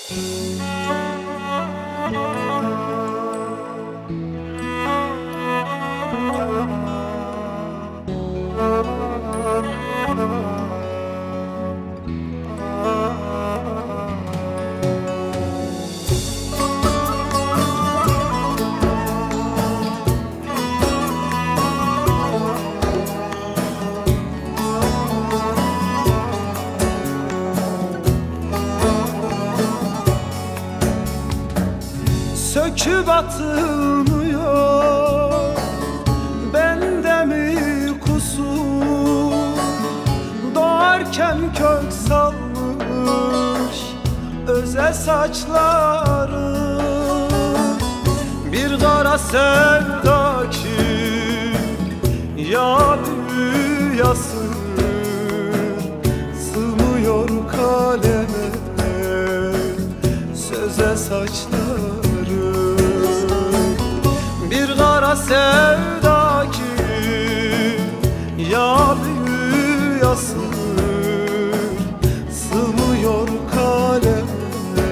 Söküp atılmıyor, bende mi kusur? Doğarken kök salmış özel saçları, bir kara sevda ki ya büyüyası, sığmıyor kaleme söze saçları. Bir kara sevda ki ya büyüyası, sığmıyor kaleme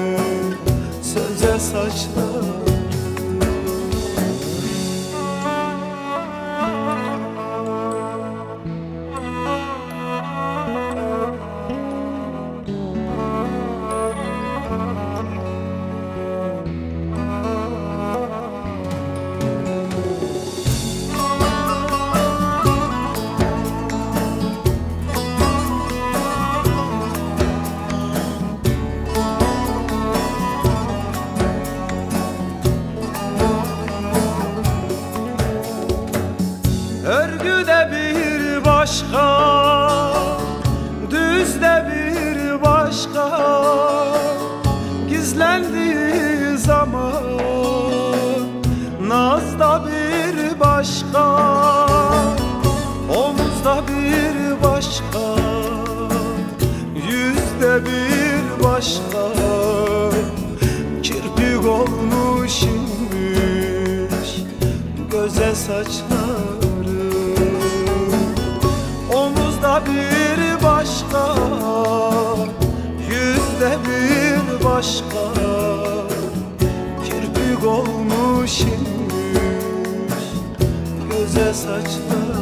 söze saçları. Örgüde bir başka, düzde bir başka, gizlendiği zaman nazda bir başka, omuzda bir başka, yüzde bir başka, kirpik olmuş inmiş göze saçlar. Omuzda bir başka, yüzde bir başka, kirpik olmuş inmiş göze saçlar.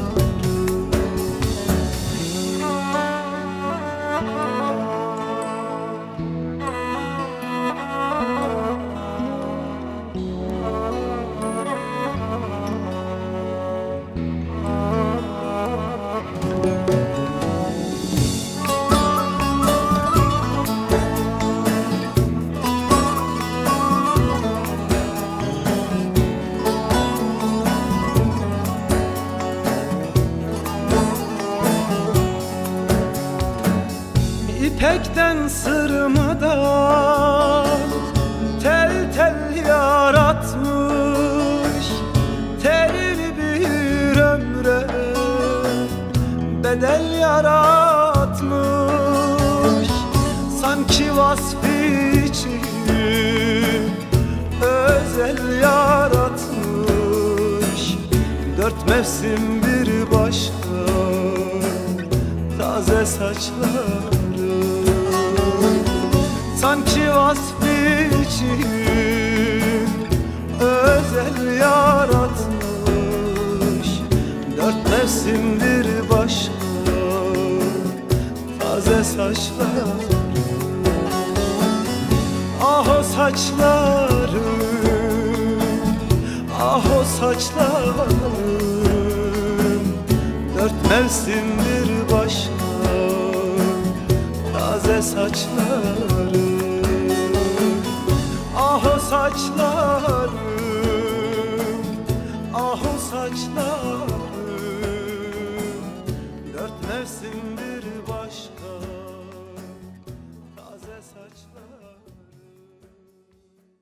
İpekten sırmadan tel tel yaratmış, telli bir ömre bedel yaratmış. Sanki vasfı için özel yaratmış, dört mevsim bir başka taze saçlar. Sanki vasfı için özel yaratmış, dört mevsimdir başka taze saçlar. Ah o saçlarım, ah o saçlarım, dört mevsimdir başka taze saçlarım. Ah o saçlarım,